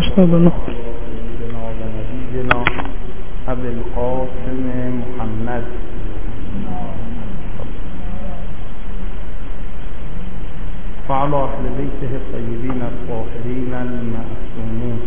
89 نبینا ابی القاسم محمد وعلى اهل بیته الطیبین الطاهرین المعصومین.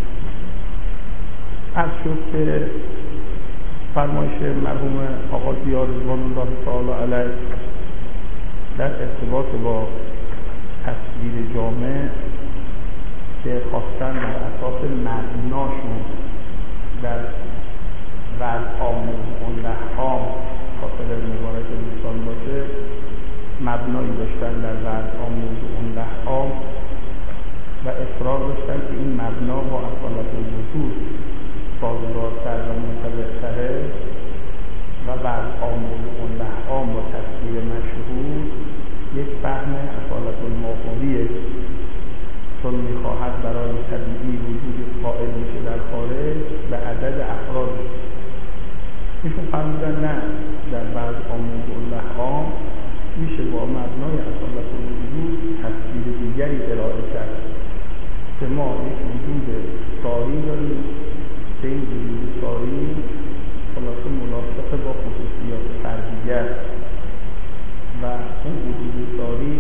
از شد که فرمایش مرحوم آقا ضیا رضوان الله تعالی علیه در ارتباط با تصویر جامع که خواستن در اساس مبناشون در وضع آموزون لحام خاطر مبارک دوستان باشه، مبنایی داشتن در وضع آموزون لحام و اصرار داشتن که این مبنا با اصالت الوجود سازگارتر و منطبق‌تره و وضع آموزون لحام با تصویر مشهور یک فهم اصالت الماهویه، چون میخواهد برای طبیعی وجود قائل میشه در خارج به عدد افراد. ایشون فرمودن نه، در بعض آموزون لحام میشه با مبنای اصالت الوجود تصویر دیگری ارائه کرد که ما یک وجود ساری داریم که این وجود ساری خلاصه ملاصق با خصوصیات فردیه و اون وجود ساری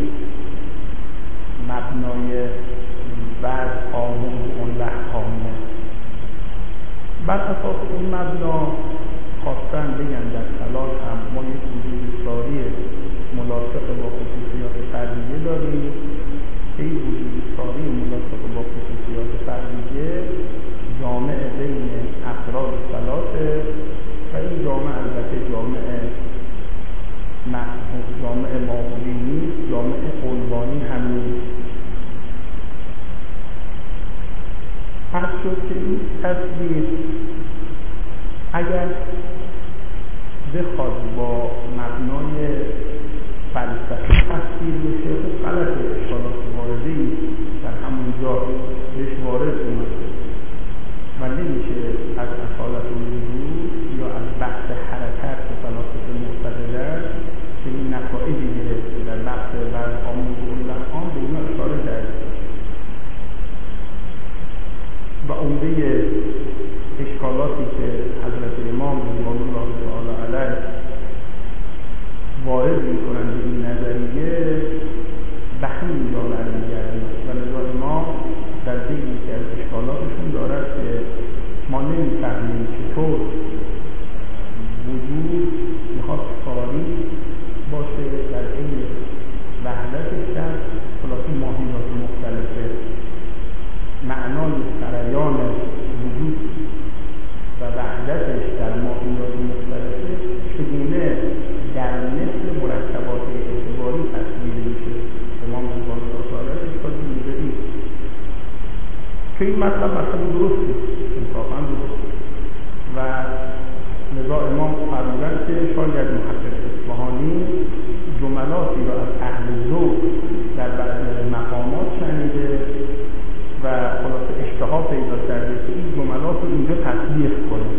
مبنای بعد آموزون لحامه. بر اساس اون مبنا خواستن بگن در خلاص هم ما یک وجود ساری ملاصق با خصوصیات فردیه داریم که این وجود ساری ملاصق با خصوصیات فردیه جامع بین افراد ثلاثه و این جامع البته جامع ماهوی نیست، جامع عنوانی هم نیست. پس شد که این تصویر اگر بخواد با مبنای فلسفی تصویر بشه اون غلط اشکالات وارده‌ای در همونجا بهش وارد اومد و نمیشه از اصالت الوجود یا از بحث حرکت که فلاسفه معتقدن که این نتایجی گرفت در بحث بعض آموزون لحام به اینا اشاره کرد و عمده اشکالاتی که حضرت امام رضوان الله تعالی علیه وارد میکنن به این نظریه به همین جا برمیگردیم و لذا امام در ذهن که از اشکالاتشون دارد که ما نمیفهمیم چطور وجود میخواد ساری باشه در این وحدتش در خلاصه ماهیات مختلفه، معنای سریان وجود و وحدتش در ماهیات مختلفه چگونه در مثل مرکبات اعتباری تصویر میشه. امام رضوان الله تعالی اشکال دیگری که این مطلب درسته، انصافا درست و لذا امام فرمودن که شاید محقق اصفهانی جملاتی را از اهل ذوق در بعضی مقامات شنیده و خلاصه اشتها پیدا کرده که این جملات رو اینجا تطبیق کنه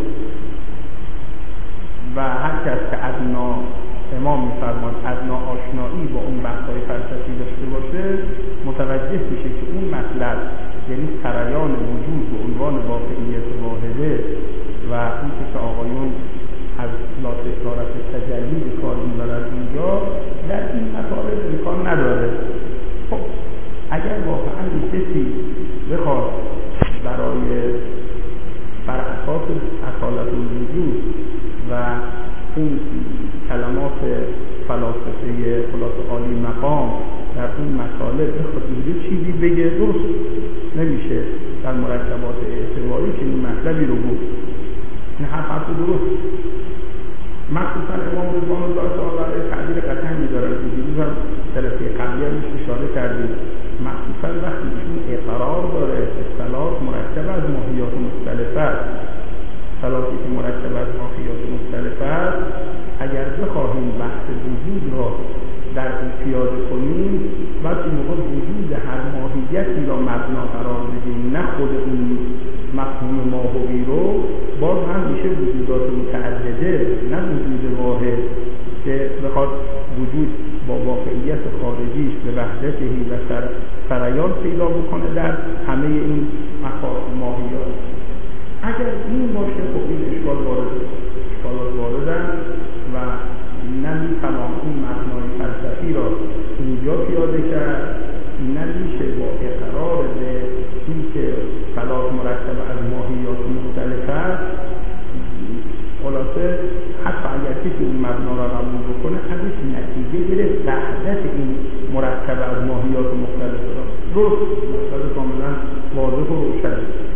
و هر کس که ادنا امام می‌فرماد ادنا آشنایی با اون بحث‌های فلسفی داشته باشه متوجه میشه که اون مطلب یعنی سریان وجود به عنوان واقعیت واحده و اون که آقایون از لا تکرارت تجلی به کار می‌برند اینجا در این مطالب امکان نداره. خب اگر واقعا کسی بخواد برای بر اساس اصالت الوجود و اون کلمات فلاسفه خلاصه عالی مقام در اون مطالب بخواد اینجا چیزی بگه درست نمیشه در مرکبات اعتباری که این مطلبی رو بود. این حرف درست مخصوصا امام رضوان الله تعالی علیه تعبیر قطعی می‌دارن که دیروز هم جلسه قبلی هم اشاره کردیم، مخصوصا وقتی ایشون اقرار داره اصطلاح مرکب از ماهیات مختلفه است، اصطلاحی که مرکب از ماهیات مختلفه است اگر بخواهیم بحث وجود را در اون پیاده کنیم بعد این موقع وجود هر ماهیتی را مبنا قرار بدیم، نه خود اون مفهوم ماهوی رو، باز هم میشه وجودات متعدده نه وجود واحد که بخواد وجود با واقعیت خارجیش به وحدتهی و سریان پیدا بکنه در همه این ماهیات. اگر این باشه خب این اشکالات واردن و نمیتوان این مبنای فلسفی را اینجا پیاده کرد، نمیشه با اقرار به این که فلات مرکب از ماهیات مختلف است، خلاصه حتی اگر کسی این مبنا را قبول بکنه ازش نتیجه گرفت وحدت این مرکب از ماهیات مختلف را. درست مطلب کاملا واضح و روشن.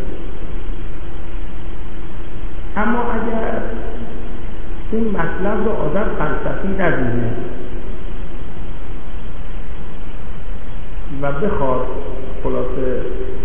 اما اگر این مطلب را آدم فلسفی نبینه و بخواد خلاصه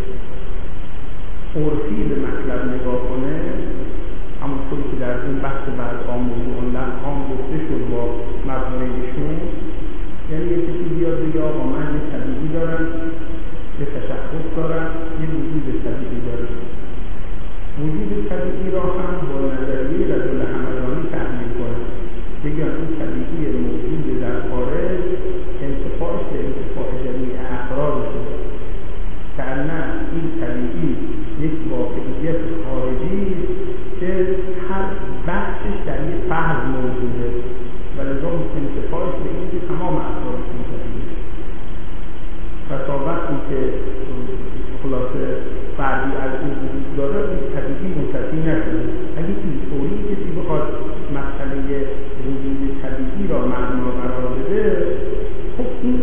عرفی به مطلب نگاه کنه، همونطوری که در این بحث بعد آموزه هم گفته شد با مبنای ایشون، یعنی یه کسی بیاد بگه آقا من یه طبیعی دارم، یه تشخص دارم، یه وجود طبیعی دارم. وجود طبیعی را هم با نظریه رجل همدانی تحلیل کنه، بگن این طبیعی موجود در خارج انتفاعش به انتفاع جمیع افراد شده، که نه این طبیعی یک واقعیت خارجی که هر بخشش در یک فرد موجوده و لذا انتفاعش به این که تمام افراد منتفی و تا وقتی که خلاصه فردی از این وجود داره این طبیعی منتفی نشده. اگه اینطوری کسی بخواد مسئله وجود طبیعی را معنا قرار بده، خب این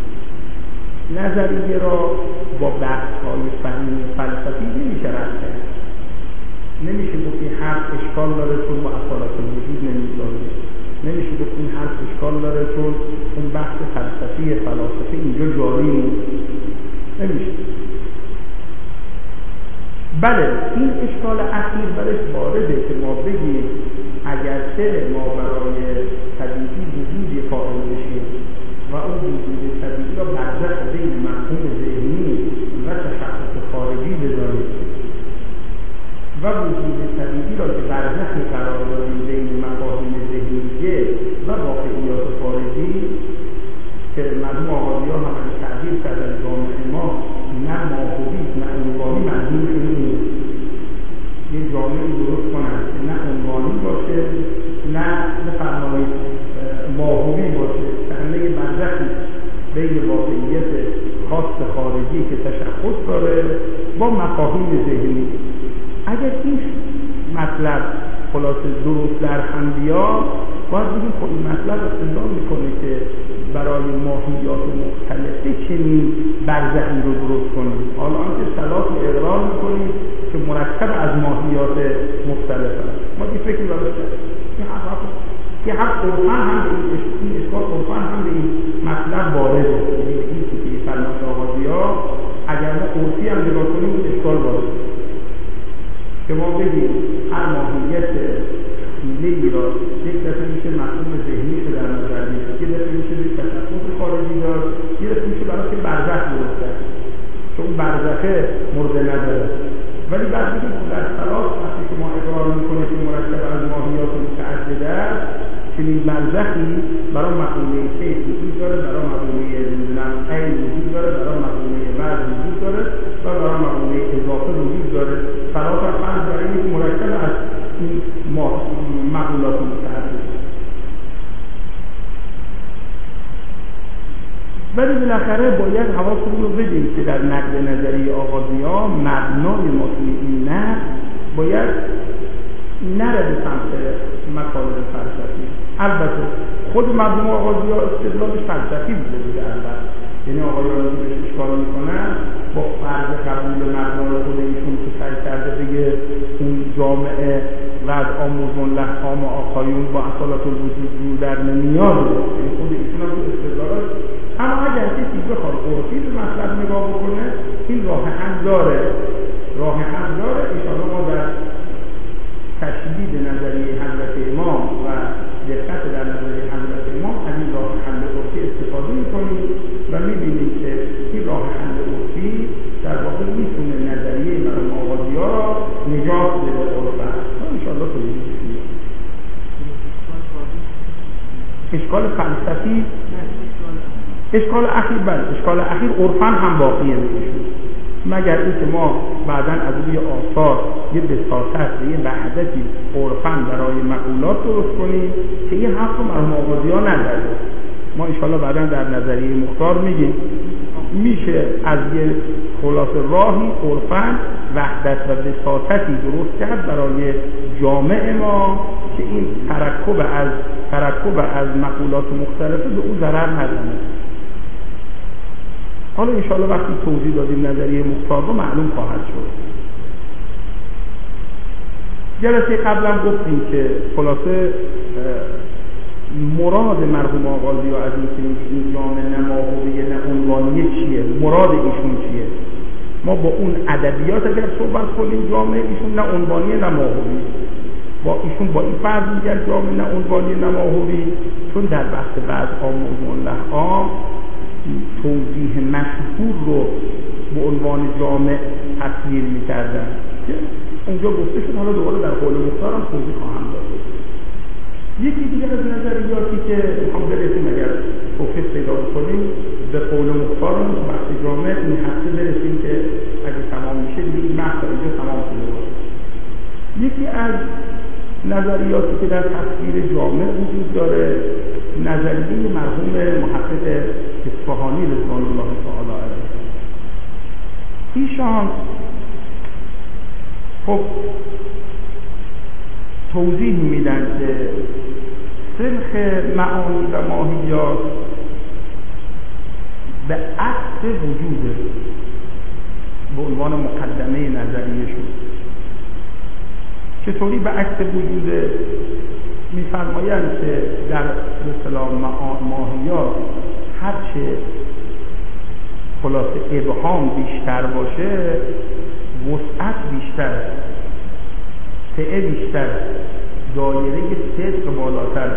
نظریه را با بحث‌های فنی فلسفی نمیشه رد کرد. نمیشه گفت این حرف اشکال داره چون با اصالت وجود نمی‌سازه. نمیشه گفت این حرف اشکال داره چون اون بحث فلسفی فلاسفه اینجا جاری نیست. نمیشه. بله این اشکال اخیر برش وارده که ما بگیم اگرچه ما برای طبیعی وجودی قائل بشیم و اون وجود طبیعی را برزخ بین مفهوم ذهنی و تشخص خارجی بدانیم و وجود طبیعی را که برزخی قرار دادیم بین مفاهیم ذهنیه و واقعیات خارجی که مرحوم آقایی ها هم تعبیر کرد از جامعه ما نه ماهوی نه عنوانی منظورشون نیست. یه جامعه درست کنند که نه عنوانی باشه نه بفرمایید ماهوی باشه، که یه برزخی بین واقعیت خاص خارجی که تشخص داره با مفاهیم ذهنی. اگر این مطلب خلاصه درست در هم بیاد، باید بگیم خب این مطلب اقتضا میکنه که برای ماهیات مختلفه چنین برزخی رو درست کنیم. حالا آنکه صلاح اقرار میکنیم که مرکب از ماهیات مختلف است. ما این فکر داریم که حق عرفان هم به این اشکال عرفان هم به این مطلب وارده. این که فرمایش آغازی‌ها اگر ما عرفی هم نگاه کنیم این اشکال وارده که ما بگیم هر ماهیت حیله‌ای را یک دفعه میشه مفهوم ذهنی شده در نظر میگیره، یک دفعه میشه یک تشخص خارجی دار، یک دفعه میشه برای برزخ درست کرد که اون برزخه مورد نظره. ولی بعد بگیم که در صلاح وقتی که ما اقرار میکنه که مرکب از ماهیات متعدده است، چنین برزخی برای مقوله کیف وجود داره، برای مقوله عین وجود داره، برای مقوله بعد وجود داره و برای مقوله اضافه وجود داره. صلاح فرض برای اینکه مرکب از این مقولات متعدد. ولی بالاخره باید حواسمون رو بدیم که در نقد نظری آغازی‌ها مبنای ما توی این نقد باید نره به سمت مطالب فلسفی. البته خود مبنای آغازی‌ها استدلالش فلسفی بوده البته، یعنی آقایان که بهش اشکال میکنن با فرض قبول مبنای خود ایشون که سعی کرده بگه اون جامعه و از آموزون لحام آقایون با اصالت الوجود رو در نمیاد، یعنی خود ایشون هم تو استدلالات. اما اگر کسی بخواد عرفی به مطلب نگاه بکنه این راه حل داره انشاءالله ما در تشدید نظریه حضرت امام و دقت در نظریه حضرت امام از این راه حل عرفی استفاده میکنیم و میبینیم که این راه حل عرفی در واقع میتونه نظریه مرحوم آغازی‌ها را نجات بده عرفا. انشاءالله توضیح میدیم. اشکال فلسفی اشکال اخیر عرفان هم باقیه میشه. مگر اینکه ما بعداً از روی آثار یه بساطت و یه وحدتی عرفاً برای مقولات درست کنیم که این حرف رو مرحوم آغازی‌ها نداره. ما انشاءالله بعداً در نظریه مختار میگیم میشه از یه خلاصه راهی عرفاً وحدت و بساطتی درست کرد برای جامعه ما که این ترکب از مقولات مختلفه به او ضرر نزنه. حالا انشاءالله وقتی توضیح دادیم نظریه مختار رو معلوم خواهد شد. جلسه قبلا گفتیم که خلاصه مراد مرحوم آغازی از این جامعه نه ماهویه نه عنوانیه چیه، مراد ایشون چیه. ما با اون ادبیات اگر صحبت کنیم جامعه ایشون نه عنوانیه نه ماهویه، با ایشون با این فرض میگن جامعه نه عنوانیه نه ماهویه، چون در بحث وضع موضوع الله توضیح مشهور رو به عنوان جامع تصویر میکردن که اونجا گفته شد. حالا دوباره در قول مختار هم توضیح خواهم داد. یکی دیگر از نظریاتی که میخوام برسیم اگر توفیق پیدا کنیم به قول مختار رو بحث جامع این هفته برسیم که اگه تمام میشه این بحث اینجا تمام شده باشه. یکی از نظریاتی که در تصویر جامع وجود داره نظریه مرحوم محقق اصفهانی رضوان الله تعالی علیه. ایشان خب توضیح میدن که سلخ معانی و ماهیات به عکس وجوده به عنوان مقدمه نظریه‌شون. چطوری به عکس وجوده؟ میفرمایند که در اصطلاح ماهیات هرچه خلاصه ابهام بیشتر باشه وسعت بیشتر، سعه بیشتر، دایره صدق بالاتر.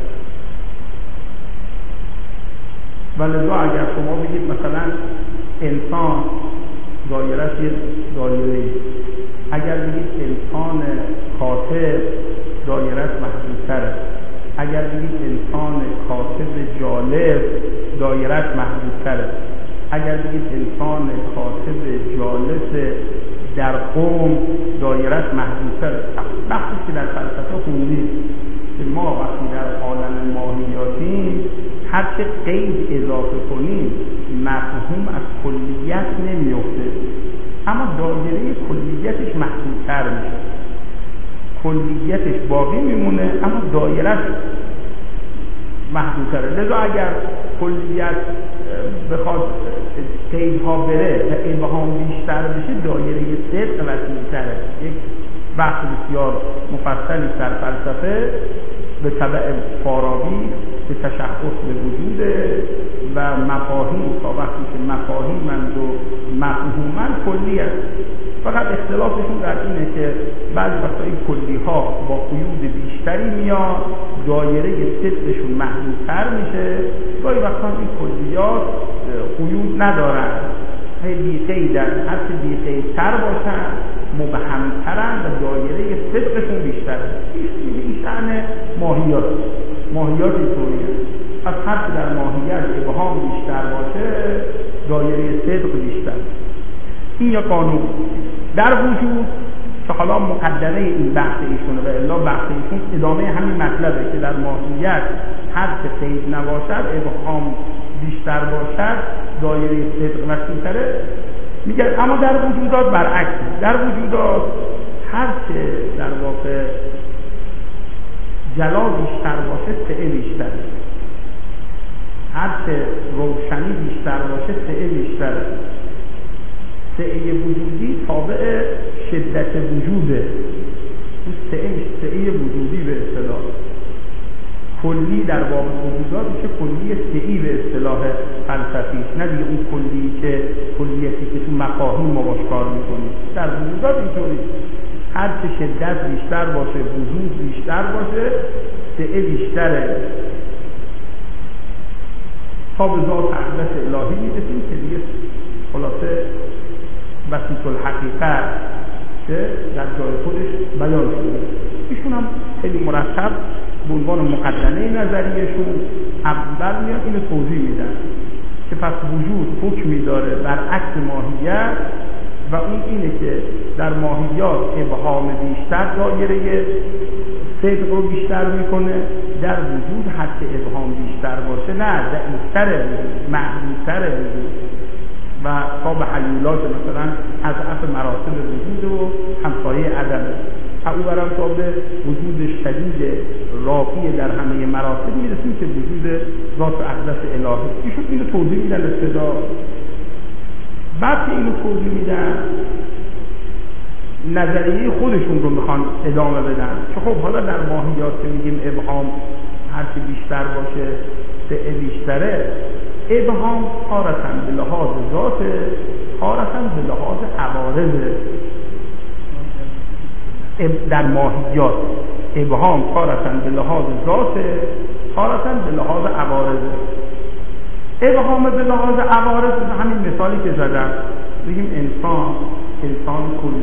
ولذا اگر شما بگید مثلا انسان دایره‌اش یه دایره‌ای، اگر بگید انسان کاتب دایره‌اش محدودتره، اگر بگید انسان کاتب جالب دایره‌اش محدودتره، اگر بگید انسان کاتب جالس در قوم دایره‌اش محدودتره. وقتی که در فلسفه خوندید که ما وقتی در عالم ماهیاتیم هرچه قید اضافه کنیم مفهوم از کلیت نمیفته، اما دایره کلیتش محدودتر میشه. کلیتش باقی میمونه اما دایره‌اش محدودتره. لذا اگر کلیت بخواد قیدها بره و ابهام بیشتر بشه دایره صدق وسیع‌تره. یک بحث بسیار مفصلی در فلسفه به تبع فارابی به تشخص به وجود و مفاهیم تا وقتی که مفاهیمند و مفهومن کلی است. فقط اختلافشون در اینه که بعضی وقتا این کلی ها با قیود بیشتری میاد، دایره صدقشون محدودتر میشه، گاهی وقتا این کلیات قیود ندارن، بی قیدن، هرچه بی قیدتر باشن مبهمترن و دایره صدقشون بیشتره. این شأن ماهیات اینطوریه. از هرچه در ماهیت ابهام بیشتر باشه دایره صدق بیشتر. این یا قانون در وجود که حالا مقدمه این بحث ایشونه و الا بحث ایشون ادامه همین مطلبه که در ماهیت هر چه قید نباشد ابهام بیشتر باشد دایره صدق وسیع‌تره. میگه اما در وجودات برعکس، در وجودات هر چه در واقع جلا بیشتر باشه سعه بیشتر، هر چه روشنی بیشتر باشه سعه بیشتر. سعه وجودی تابع شدت وجوده، سعه وجودی به اصطلاح کلی در باب وجودات میشه کلی سعی به اصطلاح فلسفیش، نه دیگه اون کلی که کلیتی که تو مفاهیم ما باش کار میکنیم. در وجودات اینطوری هر چه شدت بیشتر باشه وجود بیشتر باشه سعه بیشتره تا به ذات اقدس الهی میرسیم که دیگه خلاصه وسیط الحقیقه که در جای خودش بیان شده. ایشون هم خیلی مرتب به عنوان مقدمه نظریهشون اول میاد اینو توضیح میدن که پس وجود حکمی داره برعکس ماهیت و اون اینه که در ماهیات ابهام بیشتر دایره صدق رو بیشتر میکنه، در وجود حد ابهام بیشتر باشه نه ضعیف‌تره وجود، محدودتره وجود و تا به حیولات مثلا اضعاف مراتب وجود و همسایه عدمه، او برام تا به وجود شدید رافی در همه مراتب میرسیم که وجود ذات اقدس الهی. ایشون اینو توضیح میدن ابتدا، بعد که اینو توضیح میدن نظریه خودشون رو میخوان ادامه بدن که خب حالا در ماهیات که میگیم ابهام هرچی بیشتر باشه سعه بیشتره، ابهام تارتاً به لحاظ ذاته، تارتاً به لحاظ عوارضه. در ماهیات ابهام تارتاً به لحاظ ذاته، تارتاً به لحاظ عوارضه. ابهام به لحاظ عوارض همین مثالی که زدم، بگیم انسان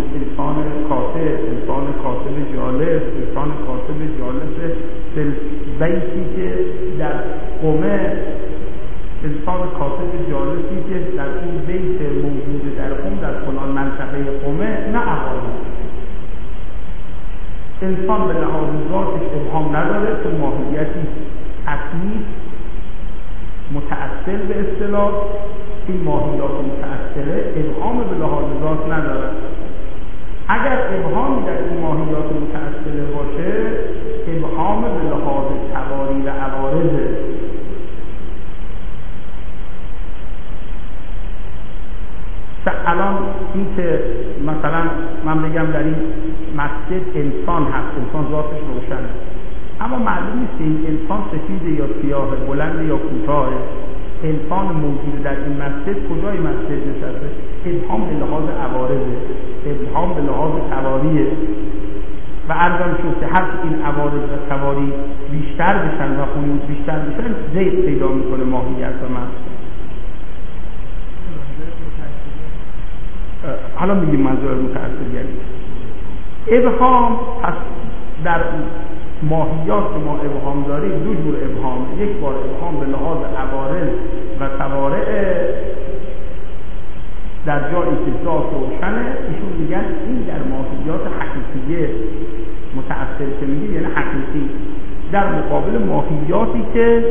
کاتب جالس، انسان کاتب جالس بیتی که در قمه، انسان کاتب جالسی که در این بیت موجود در قم در فلان منطقه قمه، نه عوارض. انسان به لحاظ ذاتش ابهام نداره، تو ماهیتی اصلی متأصل به اصطلاح، این ماهیات متأصله ابهام به لحاظ ذات نداره. اگر ابهامی در این ماهیات متأصله باشه، ابهام به لحاظ تواری و عوارضه. الان این که مثلا من بگم در این مسجد انسان هست، انسان ذاتش روشنه، اما معلوم نیست این انسان سفید یا سیاه، بلند یا کوتاه، انسان موجود در این مسجد کجای مسجد نشسته. ابهام به لحاظ عوارضه، ابهام به لحاظ تواریه و عرضم شد که هر این عوارض و تواری بیشتر بشن و خیوط بیشتر بشن، زید پیدا میکنه ماهیت و من. حالا میگیم منظور متأثر یعنی ابهام. پس در ماهیات که ما ابهام داریم دو جور ابهام، یک بار ابهام به لحاظ عوارض و توارع در جایی که ذات روشنه، ایشون میگن این در ماهیات حقیقیه متأثر که میگیم یعنی حقیقی، در مقابل ماهیاتی که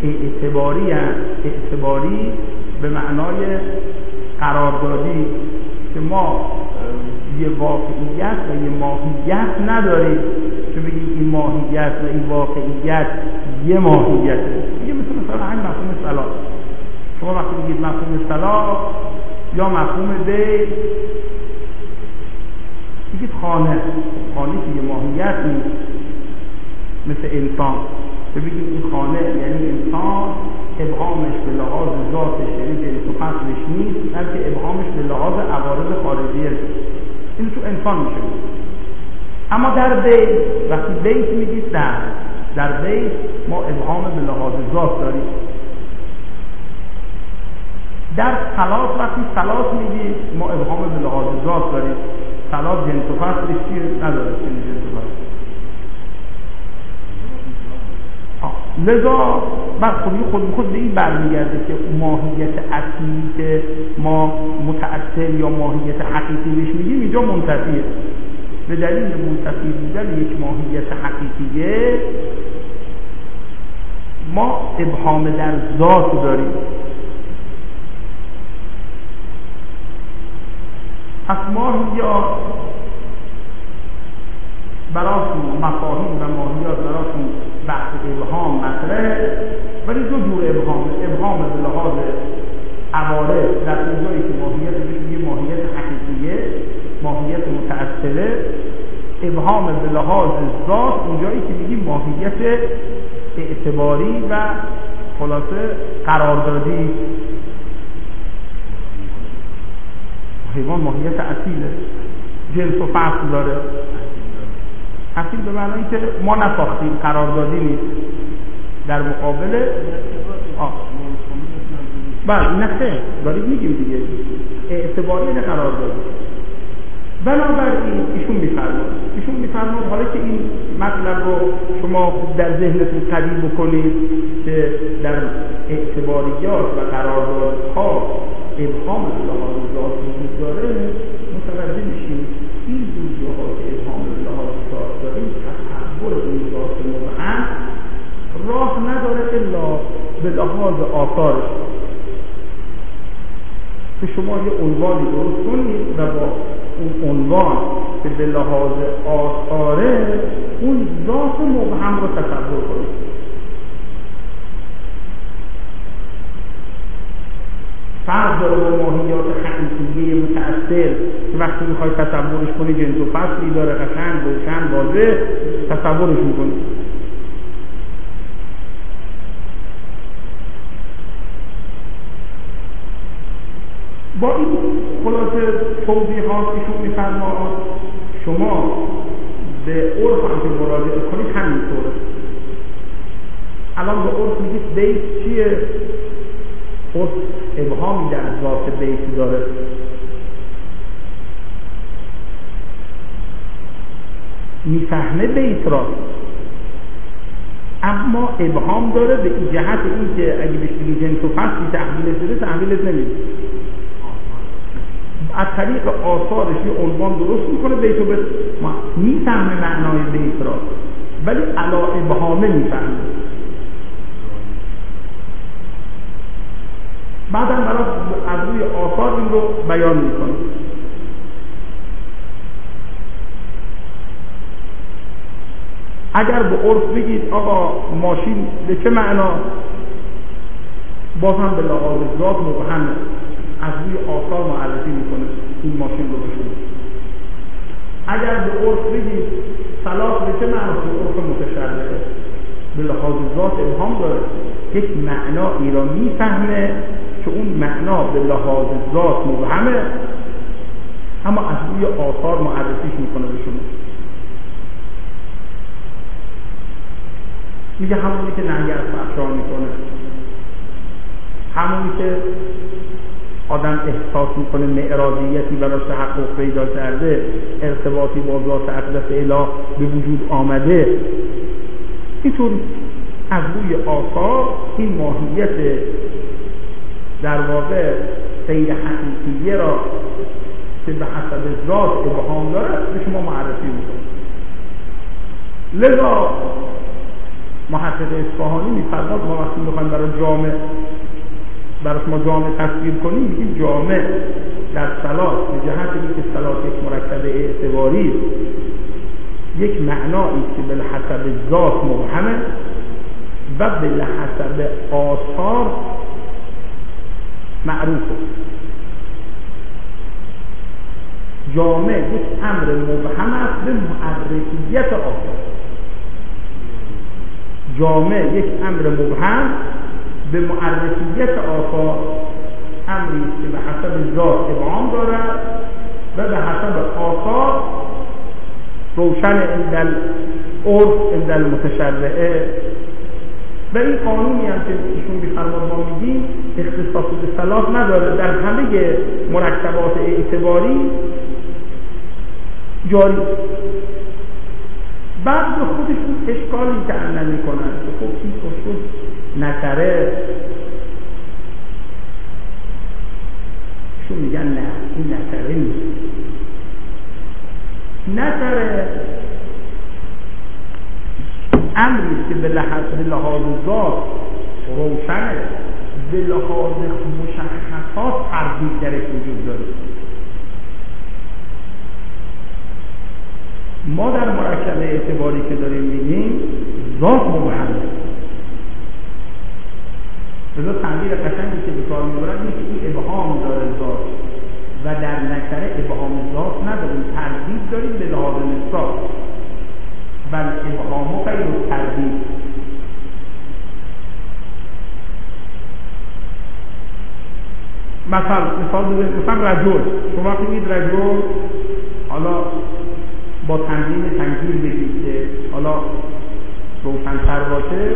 اعتباری به معنای قراردادی که ما یه واقعیت و یه ماهیت نداریم که بگیم این ماهیت و این واقعیت یه ماهیته. میگه مثلا همین مفهوم صلاح، شما وقتی میگید مفهوم صلاح یا مفهوم بیت، میگید خانه که یه ماهیت نیست مثل انسان، که بگید این خانه یعنی انسان ابهامش به لحاظ ذاتش یعنی جنس و فصلش نیست، بلکه ابهامش به لحاظ عوارض خارجیه. این تو انسان میشه. اما در بیت، وقتی بیت میگید در بیت ما ابهام به لحاظ ذات داریم. در صلات وقتی صلات میگید ما ابهام به لحاظ ذات داریم. صلات جنس و فصلش نداره، جنس و فصل. لذا خود به این برمیگرده که ماهیت اصلی که ما متأصل یا ماهیت حقیقی بهش میگیم اینجا منتفیه. به دلیل منتفی بودن یک ماهیت حقیقیه ما ابهام در ذات داریم. پس ماهیات براشون مفاهیم و ماهیات براشون بحث ابهام مطرحه، ولی دو جور ابهام به لحاظ عوارض در اونجایی که ماهیت بهش میگه ماهیت حقیقیه، ماهیت متأصله، ابهام به لحاظ ذات اونجایی که میگیم ماهیت اعتباری و خلاصه قراردادی. حیوان ماهیت اصیله، جنس و فصل داره. اصیل به معنایی که ما نساختیم، قراردادی نیست. در مقابل نه دارید میگیم دیگه اعتباری نه قراردادی. بنابراین ایشون میفرماد حالا که این مطلب رو شما خوب در ذهنتون قوی بکنید که در اعتباریات و قراردادها ابهام به لحاظ ذات وجود داره، به لحاظ آثارش. که شما یه عنوانی درست کنید و با اون عنوان که به لحاظ آثاره اون ذات مبهم رو تصور کنید. فرق داره با ماهیات حقیقیه متأثر که وقتی میخوای تصورش کنی جنس و فصلی داره، قشنگ روشن واضح تصورش میکنی. با این خلاصه توضیحات ایشون میفرماد شما به عرف هم که مراجعه کنید همینطوره. الان به عرف میگید بیت چیه؟ عرف ابهامی در ذات بیت داره. میفهمه بیت را اما ابهام داره به این جهت این که اگه بهش بگی جنس و فصلی تحویلش بده تحویلش نمیده. از طریق آثارش یه عنوان درست میکنه بیتو به میفهمه معنای بیت را ولی علا ابهامه میفهمه. بعدم برای از روی آثار این رو بیان میکنه. اگر به عرف بگید آقا ماشین به چه معنا، باز هم به لحاظ ذات مبهمه، از روی آثار معرفی میکنه این ماشین رو به شما. اگر به عرف بگید صلاح به چه معنا، به عرف متشرعه به لحاظ ذات ابهام داره، یک معنایی را میفهمه که اون معنا به لحاظ ذات مبهمه اما از روی آثار معرفیش میکنه به شما. میگه همونی که نهی از فحشا میکنه، همونی که آدم احساس میکنه معراضیتی براش تحقق پیدا کرده، ارتباطی با ذات اقدس اله به وجود آمده، اینطور از روی آثار این ماهیت در واقع سیر حقیقیه را که به حسب ذات ابهام داره به شما معرفی میکنه. لذا محقق اصفهانی میفرماد ما وقتی میخوایم برای شما جامع تصویر کنیم میگیم جامع در صلات به جهت اینکه صلات یک مرکب اعتباری یک معنایی که به حسب ذات مبهمه و به حسب آثار معروفه. جامع یک امر مبهم است به معرفیت آثار. جامع یک امر مبهم به معرفیت آثار امری است که به حسب ذات ابهام دارد و به حسب آثار روشن عند العرف عند المتشرعه. و این قانونی هم که ایشون می‌فرماد ما میگیم اختصاص به صلاح نداره، در همه مرکبات اعتباری جاری. بعد به خودشون اشکالی تعلل میکنن که خب این اصول نکره، شون میگن نه این نکره نیست. نکره امریست که به لحاظ ذات روشنه، به لحاظ مشخصات تردید درش وجود داره. ما در مرکب اعتباری که داریم میگیم ذات مبهمه. لذا تعبیر قشنگی که به کار میبرن اینه که این ابهام داره ذات و در نکره ابهام ذات نداریم، تردید داریم به لحاظ نسبت بل ابهام و غیر تردید. مثلا رجل، شما وقتی میگید رجل حالا با تنظیم تنکیر بگید که حالا روشن‌تر باشه،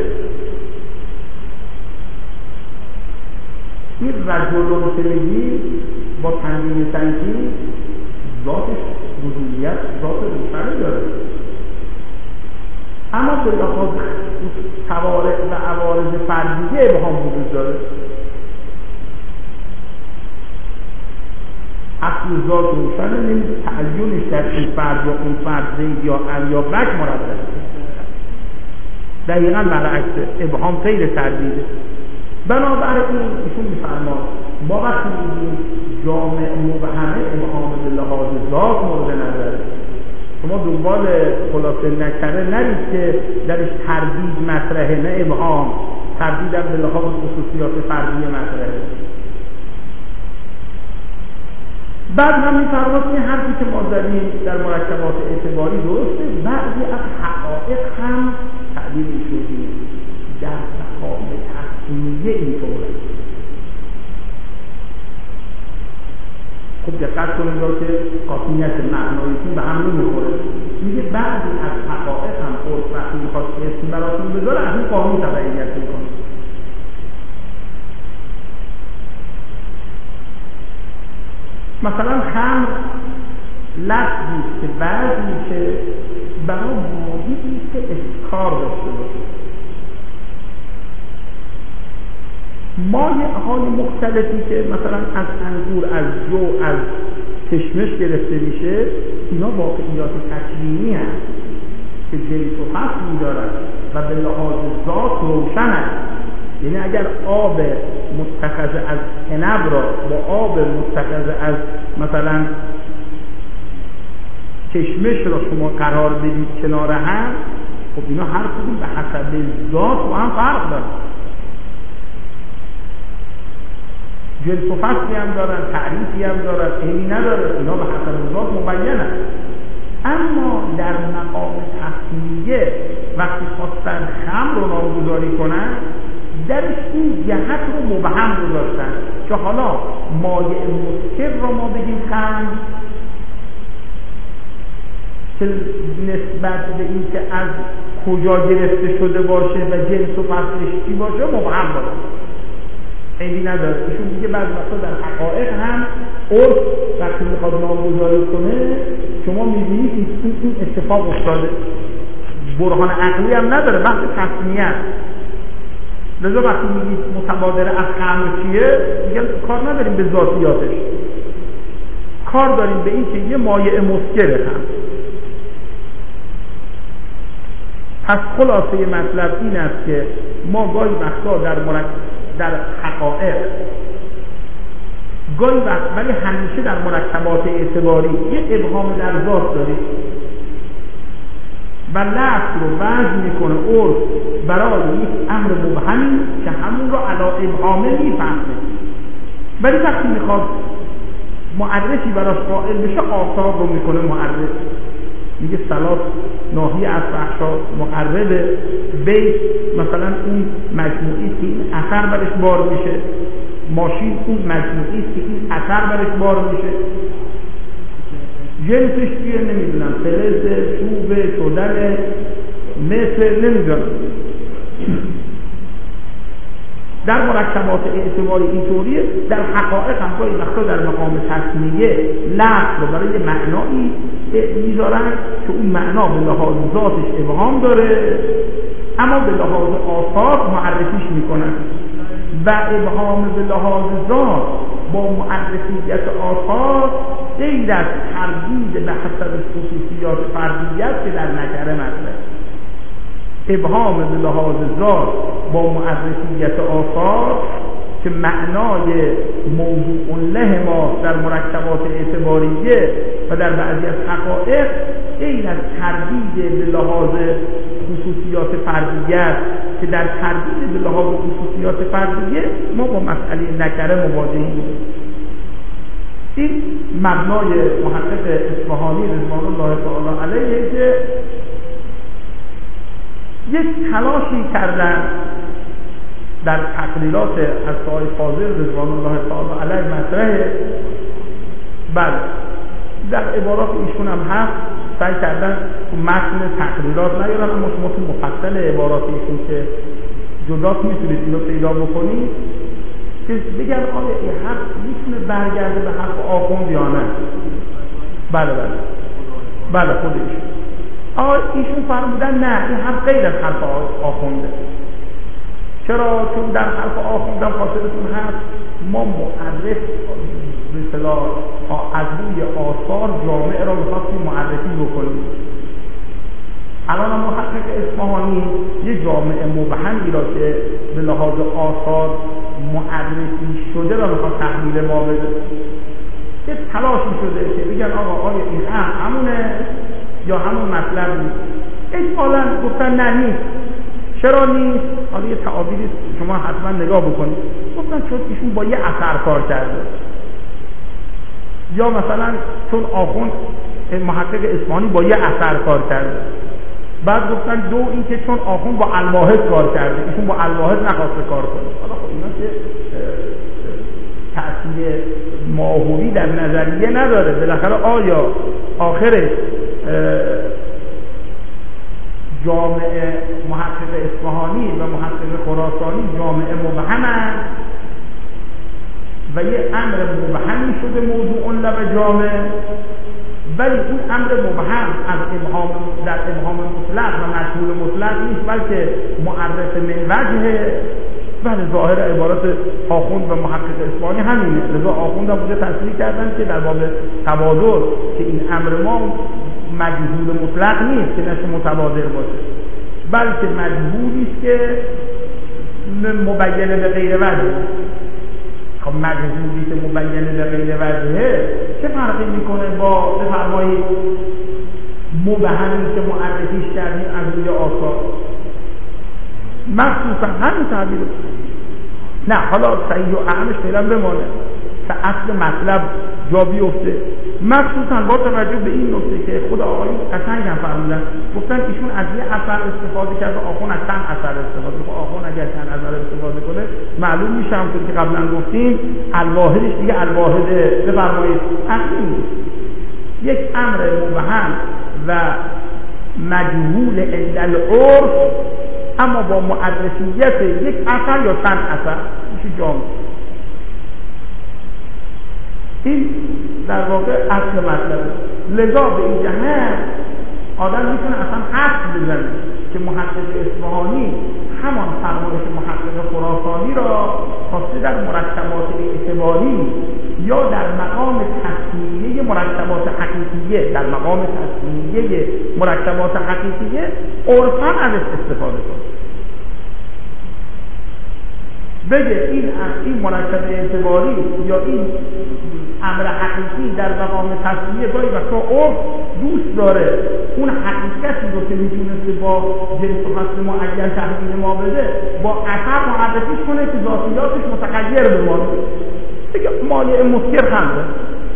این رجل رو که بگید با تنظیم تنکیر ذاتش وجودیت ذات روشنی داره اما به لحاظ توارع و عوارض فردیه ابهام وجود داره. اصل ذات روشنه، نمیشه تعینش در این فرد یا اون فرد زید یا ال یا بک مردد. دقیقا برعکسه، ابهام غیر تردیده. بنابراین ایشون میفرماد ما وقتی میگیم جامع مبهمه ابهام به لحاظ ذات مورد نظره، شما دنبال خلاصه نکره نرید که درش تردید مطرحه، نه ابهام، تردید هم به لحاظ خصوصیات فردی مطرحه. بعد هم میفرماد که حرفی که ما زدیم در مرکبات اعتباری درسته، بعضی از حقایق هم تعبیر شدیم در مقام تصمیه اینطوره. خب دقت کنید که قاطعیت معناییتون به هم نمیخوره. میگه بعضی از حقایق هم عرف وقتی میخواد اسم براتون بذاره از این قانون تبعیت میکنه. مثلا خمر لفظی که بعضی که برای ماهی که اسکار داشته باشه، مایع‌های مختلفی که مثلا از انگور، از جو، از کشمش گرفته میشه، اینا واقعیات تکوینی هست که جنس و فصل دارن و به لحاظ ذات روشن هست. یعنی اگر آب متخذ از عنب را با آب متخذ از مثلا کشمش را شما قرار بدید کنار هم، خب اینا هر کدوم به حسب ذات با هم فرق دارن، جنس و فصلی هم دارن، تعریفی هم دارن، عینی نداره، اینا به حسب ذات مبینن. اما در مقام تصمیه وقتی خواستن خمر رو نامگذاری کنن، درش این جهت رو مبهم گذاشتن که حالا مایع مسکر رو ما بگیم خمر، که نسبت به این که از کجا گرفته شده باشه و جنس و فصلش چی باشه مبهم باشه، عینی نداره. ایشون دیگه بعضی وقتا در حقایق هم عرف وقتی میخواد نامگذاری کنه شما میبینید این اتفاق افتاده، برهان عقلی هم نداره، بحث تصمیه. لذا وقتی میگید متبادره از خمر چیه، میگن کار نداریم به ذاتیاتش، کار داریم به این که یه مایع مسکره هم. پس خلاصه مطلب این است که ما گاهی وقتا در حقایق، گاهی وقت ولی همیشه در مرکبات اعتباری یه ابهام در ذات داریم و لفظ رو وضع میکنه عرف برای یک امر مبهمی که همون رو علی ابهامه میفهمه، ولی وقتی میخواد معرفی براش قائل بشه آثار رو میکنه معرف. میگه صلات ناهی از فحشا، مقرب بیت مثلا اون مجموعی که این اثر برش بار میشه، ماشین اون مجموعی که این اثر برش بار میشه، جنسش چیه نمیدونم، فلز، چوب، شدن، مثل نمیدونم. در مرکبات اعتباری اینطوریه، در حقایق هم گاهی وقتا در مقام تصمیه لفظ رو برای معنایی میذارن که اون معنا به لحاظ ذاتش ابهام داره، اما به لحاظ آثار معرفیش میکنن و ابهام به لحاظ ذات با معرفیت آثار غیر از تردید به حسب خصوصیات فردیت که در نکره مطرحه. ابهام به لحاظ ذات با معرفیت آثار که معنای موضوع له ما در مرکبات اعتباریه و در بعضی از حقایق غیر از تردید به لحاظ خصوصیات فردیت که در تردید به لحاظ خصوصیات فردیه ما با مسئله نکره مواجهیم. این مبنای محقق اصفهانی رضوان الله تعالی علیه که یک تلاشی کردن در تقلیلات از سای فاضل رضوان الله تعالی علیه مطرحه. بله در عبارات ایشون هم هست، سعی کردن تو متن تقلیلات نیارن، اما شما تو مفصل عبارات ایشون که جدا میتونید اینو پیدا بکنید که بگن آیا این حرف میتونه برگرده به حرف آخوند یا نه. بله خودش ایشون فرمودن نه، این حرف غیر از حرف آخونده. چرا؟ چون در حرف آخوندم خاطرتون هست ما معرف به اصطلاح از روی آثار جامعه را می‌خواستیم معرفی بکنیم. الان محقق اصفهانی یه جامعه مبهمی را که به لحاظ آثار معرفی شده را میخواد تحویل ما بده. یه تلاشی شده که بگن آقا آیا این همونه یا همون مطلب نیست. اجمالاً گفتن نه نیست. چرا نیست؟ حالا یه تعابیری شما حتما نگاه بکنید. گفتن چون ایشون با یه اثر کار کرده، یا مثلا چون آخوند محقق اصفهانی با یه اثر کار کرده. بعد گفتن دو این که چون آخوند با الواحد کار کرده، ایشون با الواحد نخواسته کار کنه. حالا خب اینا که تأثیر ماهوی در نظریه نداره. بالاخره آیا آخرش جامعه محقق اصفهانی و محقق خراسانی جامعه مبهمند و یه امر مبهمی شده موضوع لب جامعه، ولی اون امر مبهم از ابهام در ابهام مطلق و مجهول مطلق نیست، بلکه معرف من وجهه. بله ظاهر عبارات آخوند و محقق اصفهانی همینه. لذا آخوند هم بوده تصریح کردن که در باب تبادر که این امر ما مجهول مطلق نیست که نشه متبادر باشه، بلکه مجهولی است که مبینه به غیر وجه. خب مجهولی که مبینه به غیر وجهه چه فرقی میکنه با بفرمایید مبهمی که معرفیش کردیم از روی آثار؟ مخصوصا همین تعبیر. نه حالا صحیح و اعمش فعلا بمانه تا اصل مطلب جا بیفته، مخصوصا با توجه به این نکته که خود آقایون قشنگ هم فرمودن، گفتن ایشون از یه اثر استفاده کرده، آخوند از چند اثر استفاده کنه. آخوند اگر چند اثر استفاده کنه معلوم میشه همونطور که قبلا گفتیم الواحدش دیگه الواحد بفرمایید عقلی نیست. یک امر مبهم و مجهول عند العرف اما با معرفیت یک اثر یا چند اثر میشه جامع. این در واقع اصل مطلب. لذا به این جهت آدم میتونه اصلا حد بزنه که محقق اصفهانی همان فرمایش محقق خراسانی را خواسته در مرکبات اعتباری یا در مقام تصمیه مرکبات حقیقیه، در مقام تصمیه مرکبات حقیقیه عرفاً ازش استفاده کنه. بگه این مرکب اعتباری یا این امر حقیقی در مقام تصمیه گاهی وقتا عرف دوست داره اون حقیقتی رو که میتونسته با جنس و فصل معین تحویل ما بده با اثر معرفیش کنه که ذاتیاتش متغیر بمانه. بگه مانع مسکر خمره.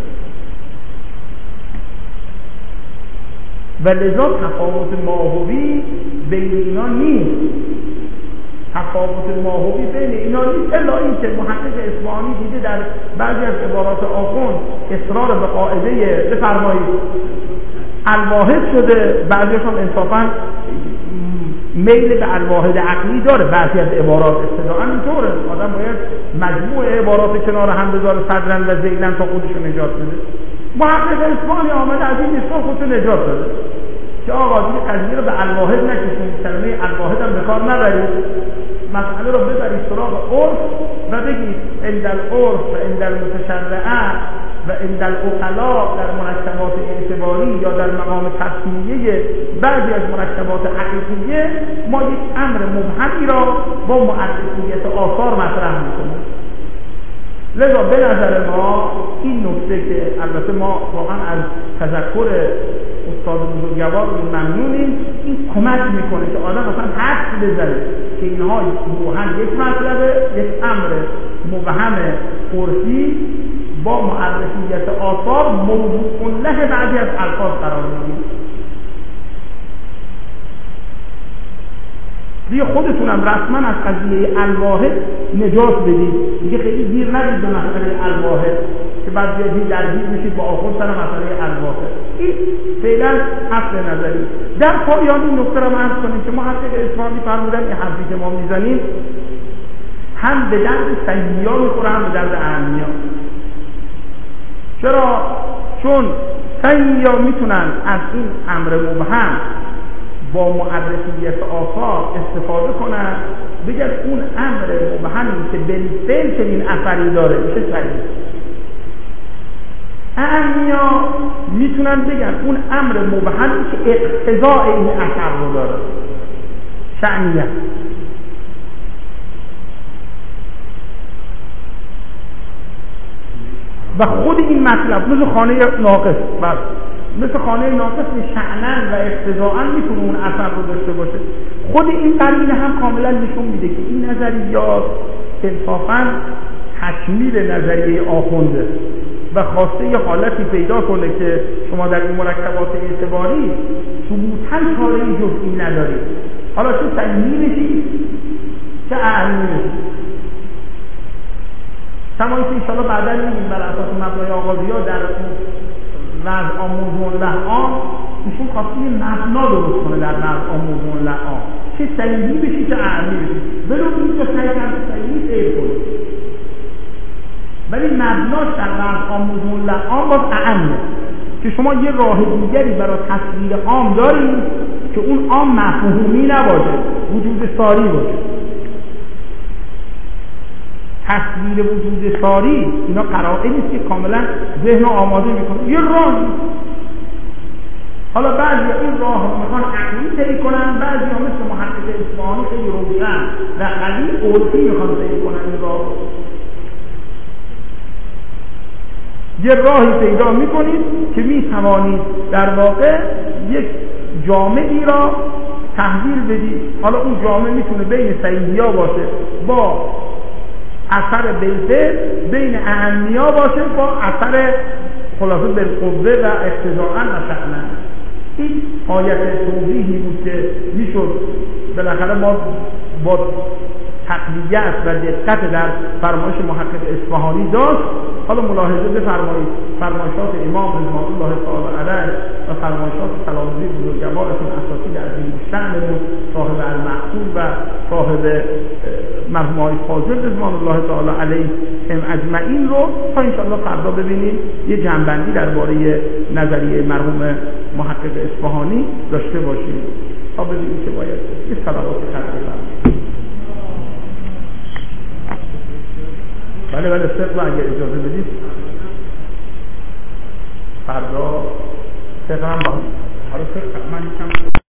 و لذا تفاوت ماهوی بین اینا نیست. تفاوت ماهوی بین اینا نیست الا این که محقق اصفهانی دیده در بعضی از عبارات آخوند اصرار به قاعده بفرمایید الواحد شده، بعضیش هم انصافا میل به الواحد عقلی داره. بعضی از عبارات اصطلاحاً اینطوره، آدم باید مجموع عبارات کنار هم بذاره صدرن و ذیلن تا خودشو نجات بده. محقق اصفهانی آمده از این اصطلاح خودشو نجات داده که آقا دیگه قضیه رو به الواحد نکشید، کلمه الواحد هم به کار نبرید، مسئله رو ببرید سراغ عرف و بگید عند العرف و عند المتشرعه و عند العقلاء در مرکبات اعتباری یا در مقام تصمیه بعضی از مرکبات حقیقیه ما یک امر مبهمی را با معرفیت آثار مطرح میکنیم. لذا به نظر ما این نکته که البته ما واقعا از تذکر استاد بزرگوار ممنونیم، این کمک میکنه که آدم اصلا حدس بزنه که اینها روحاً یک مطلبه، یک امر مبهم عرفی با معرفیت آثار موضوع له بعضی از الفاظ قرار میگیره. دیگه خودتونم رسما از قضیه الواحد نجات بدید، دیگه خیلی دیر نرید به مسئله الواحد که بعد بیادید درگیر میشید با آخوند سر مسئله الواحد. این فعلا اصل نظری. در پایان این نکته را عرض کنیم که محقق اصفهانی فرمودن این حرفی که ما میزنیم هم به درد صحیح‌ها میخوره هم به درد اهمی‌ها. چرا؟ چون صحیح‌ها میتونن از این امر مبهم با معرفیت آثار استفاده کنن، بگن اون امر مبهمی که بالفعل چنین اثری داره میشه صحیح. اهمیا میتونن بگن اون امر مبهمی که اقتضاء این اثر رو داره شأنیت. و خود این مطلب مثل خانه ناقص، مثل خانه ناقص شأناً و اقتضاءً میتونه اون اثر رو داشته باشه. خود این قرینه هم کاملا نشون میده که این نظریات انصافاً تکمیل نظریه آخونده و خواسته یه حالتی پیدا کنه که شما در این مرکبات اعتباری ثبوتاً چاره جزئی ندارید. حالا چه صحیحی بشید چه اعمی بشید. کما اینکه انشاءالله بعدا می‌بینیم بر اساس مبنای آغازی‌ها در وضع موضوع لعام ایشون خواسته یه مبنا درست کنه در وضع موضوع لعام، چه صحیحی بشید چه اعمی بشید. ولو اینجا سعی کرد صحیحی سیر کنه، ولی مبناش در وضع موضوع لعام باز اعمه که شما یه راه دیگری برای تصویر عام دارید که اون عام مفهومی نباشه، وجود ساری باشه. تصویر وجود ساری اینا قرائنی است که کاملا ذهن آماده میکنه، یه راهی. حالا بعضی این راه رو میخوان عقلی طی کنن، بعضی ها مثل محقق اصفهانی خیلی روشن و عقلی عرفی میخوان طی کنن این راه. یه راهی پیدا میکنید که میتوانید در واقع یک جامعی را تحویل بدید. حالا اون جامعه میتونه بین صحیحیا باشه با اثر بالفعل، بین اهمیا باشه با اثر خلاصه بالقوه و اقتضاءً و شأناً. این آیت توضیحی بود که میشد بالاخره ما با تقویت و دقت در فرمایش محقق اصفهانی داشت. حالا ملاحظه بفرمایید فرمایشات امام رضوان الله تعالی علیه و فرمایشات تلامذه بزرگوارشون اساسی در دین شأنمون، صاحب المحصول و صاحب مرحوم آقای فاضل رضوان الله تعالی علیهم اجمعین رو تا انشاءالله فردا ببینیم یه جنبندی درباره نظریه مرحوم محقق اصفهانی داشته باشیم تا ببینیم که باید یه صلوات خطی فرمایید. بله فقه اگر اجازه بدید فردا فقه هم با حالا فقه من